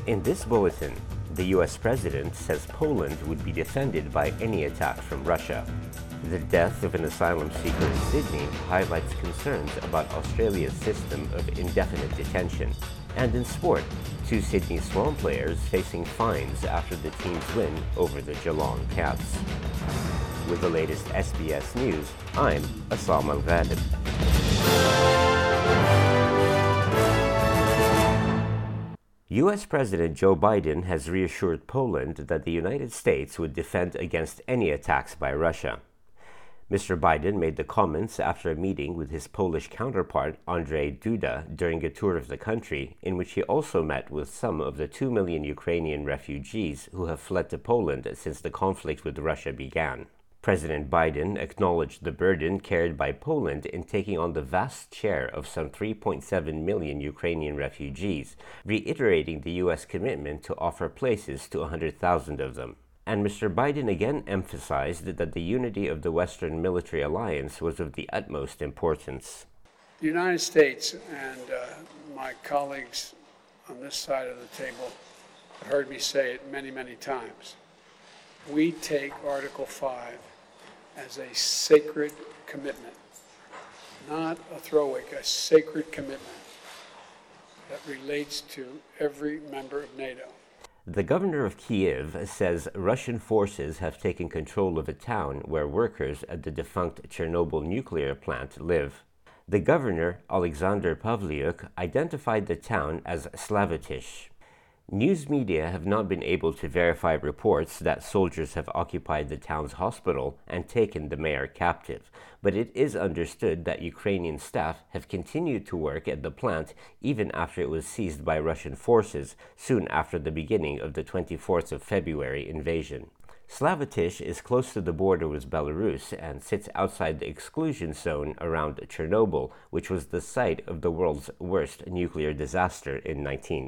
In this bulletin, the US president says Poland would be defended by any attack from Russia. The death of an asylum seeker in Sydney highlights concerns about Australia's system of indefinite detention. And in sport, two Sydney Swan players facing fines after the team's win over the Geelong Cats. With the latest SBS News, I'm Assam Al-Ghalib. U.S. President Joe Biden has reassured Poland that the United States would defend against any attacks by Russia. Mr. Biden made the comments after a meeting with his Polish counterpart Andrzej Duda during a tour of the country, in which he also met with some of the 2 million Ukrainian refugees who have fled to Poland since the conflict with Russia began. President Biden acknowledged the burden carried by Poland in taking on the vast share of some 3.7 million Ukrainian refugees, reiterating the U.S. commitment to offer places to 100,000 of them. And Mr. Biden again emphasized that the unity of the Western military alliance was of the utmost importance. The United States and my colleagues on this side of the table have heard me say it many, many times. We take Article 5 as a sacred commitment, not a throwaway, a sacred commitment that relates to every member of NATO. The governor of Kiev says Russian forces have taken control of a town where workers at the defunct Chernobyl nuclear plant live. The governor, Alexander Pavlyuk, identified the town as Slavatish. News media have not been able to verify reports that soldiers have occupied the town's hospital and taken the mayor captive, but it is understood that Ukrainian staff have continued to work at the plant even after it was seized by Russian forces soon after the beginning of the 24th of February invasion. Slavatish is close to the border with Belarus and sits outside the exclusion zone around Chernobyl, which was the site of the world's worst nuclear disaster in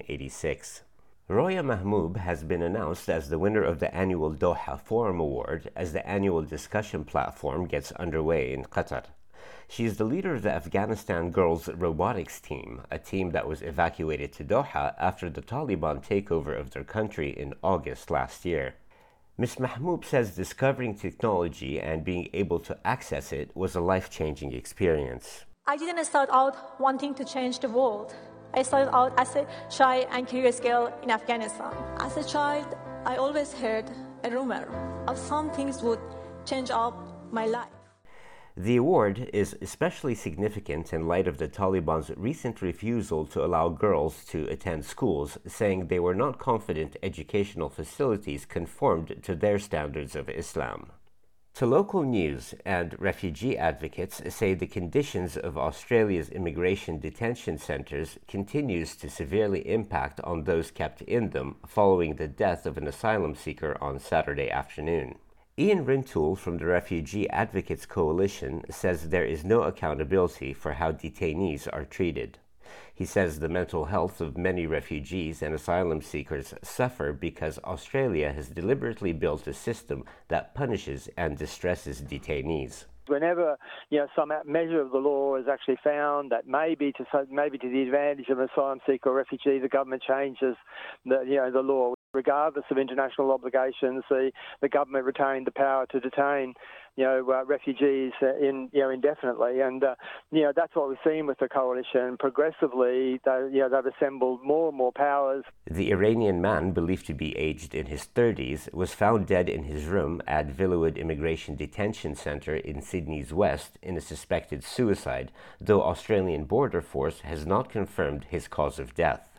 1986. Roya Mahmoub has been announced as the winner of the annual Doha Forum Award as the annual discussion platform gets underway in Qatar. She is the leader of the Afghanistan girls robotics team, a team that was evacuated to Doha after the Taliban takeover of their country in August last year. Ms. Mahmoub says discovering technology and being able to access it was a life-changing experience. I didn't start out wanting to change the world. I started out as a shy and curious girl in Afghanistan. As a child, I always heard a rumor of some things would change up my life. The award is especially significant in light of the Taliban's recent refusal to allow girls to attend schools, saying they were not confident educational facilities conformed to their standards of Islam. To local news, and refugee advocates say the conditions of Australia's immigration detention centres continues to severely impact on those kept in them following the death of an asylum seeker on Saturday afternoon. Ian Rintoul from the Refugee Advocates Coalition says there is no accountability for how detainees are treated. He says the mental health of many refugees and asylum seekers suffer because Australia has deliberately built a system that punishes and distresses detainees. Whenever some measure of the law is actually found that maybe to the advantage of an asylum seeker or refugee, the government changes the law. Regardless of international obligations, the government retained the power to detain refugees indefinitely, and that's what we've seen with the coalition. Progressively, they've assembled more and more powers. The Iranian man, believed to be aged in his 30s, was found dead in his room at Villawood Immigration Detention Centre in Sydney's west in a suspected suicide, though Australian Border Force has not confirmed his cause of death.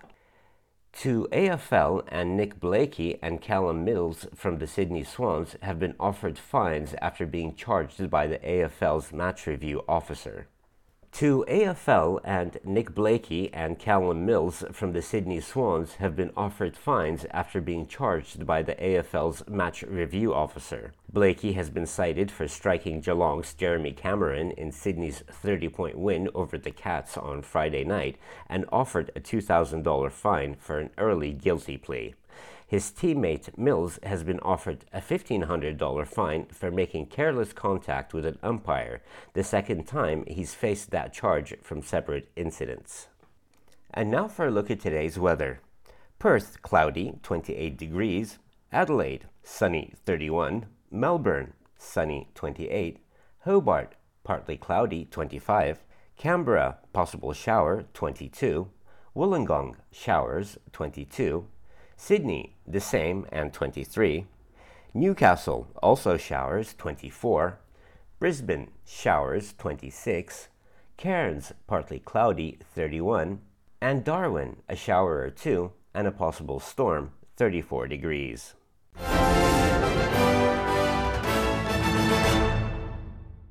To AFL and Nick Blakey and Callum Mills from the Sydney Swans have been offered fines after being charged by the AFL's match review officer. To AFL and Nick Blakey and Callum Mills from the Sydney Swans have been offered fines after being charged by the AFL's match review officer. Blakey has been cited for striking Geelong's Jeremy Cameron in Sydney's 30-point win over the Cats on Friday night and offered a $2,000 fine for an early guilty plea. His teammate Mills has been offered a $1,500 fine for making careless contact with an umpire, the second time he's faced that charge from separate incidents. And now for a look at today's weather. Perth, cloudy, 28 degrees. Adelaide, sunny, 31. Melbourne, sunny, 28. Hobart, partly cloudy, 25. Canberra, possible shower, 22. Wollongong, showers, 22. Sydney, the same, and 23. Newcastle, also showers, 24. Brisbane, showers, 26. Cairns, partly cloudy, 31. And Darwin, a shower or two, and a possible storm, 34 degrees.